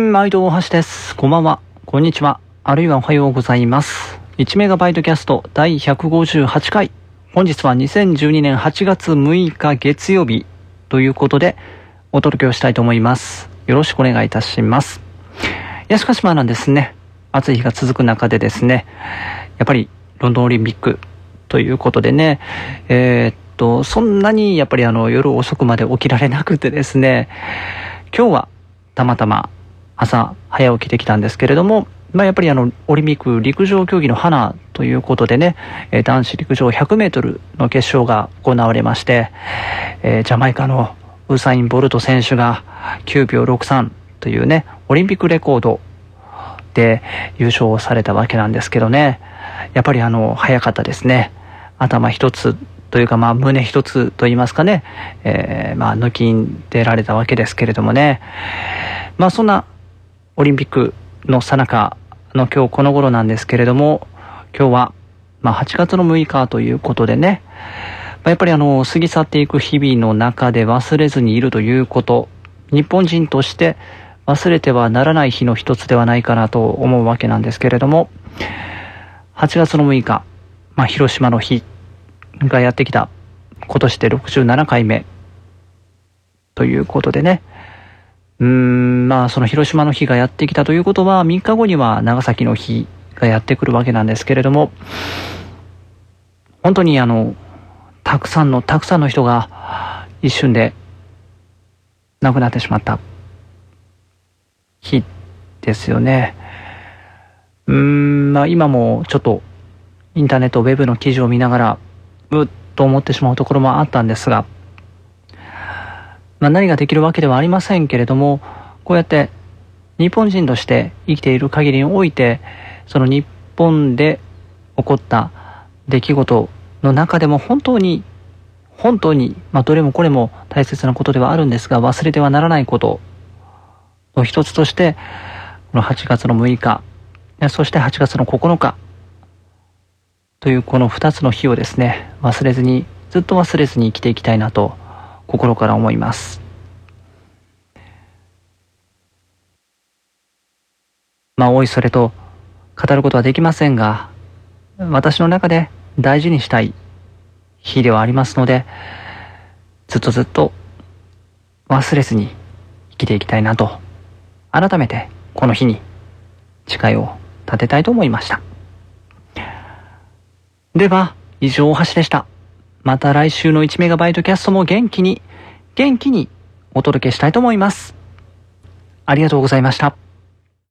毎度大橋です。こんばんは、こんにちは、あるいはおはようございます。1メガバイトキャスト第158回。本日は2012年8月6日月曜日ということでお届けをしたいと思います。よろしくお願いいたします。いや、しかしなんですね、暑い日が続く中でですね、やっぱりロンドンオリンピックということでね、そんなにやっぱり夜遅くまで起きられなくてですね、今日はたまたま朝早起きできたんですけれども、やっぱりオリンピック陸上競技の花ということでね、男子陸上100メートルの決勝が行われまして、ジャマイカのウサイン・ボルト選手が9秒63というね、オリンピックレコードで優勝されたわけなんですけどね、やっぱり早かったですね。頭一つというか胸一つと言いますかね、抜きん出られたわけですけれどもね、そんなオリンピックの最中の今日この頃なんですけれども、今日は8月の6日ということでね、やっぱり過ぎ去っていく日々の中で忘れずにいるということ、日本人として忘れてはならない日の一つではないかなと思うわけなんですけれども、8月の6日、広島の日がやってきた、今年で67回目ということでね、その広島の日がやってきたということは、3日後には長崎の日がやってくるわけなんですけれども、本当にたくさんの人が一瞬で亡くなってしまった日ですよね。今もちょっとインターネットウェブの記事を見ながらうっと思ってしまうところもあったんですが、何ができるわけではありませんけれども、こうやって日本人として生きている限りにおいて、その日本で起こった出来事の中でも本当にどれもこれも大切なことではあるんですが、忘れてはならないことの一つとして、この8月の6日、そして8月の9日というこの2つの日をですね、ずっと忘れずに生きていきたいなと心から思います。おいそれと語ることはできませんが、私の中で大事にしたい日ではありますので、ずっと忘れずに生きていきたいなと、改めてこの日に誓いを立てたいと思いました。では以上、大橋でした。また来週の1メガバイトキャストも元気にお届けしたいと思います。ありがとうございました。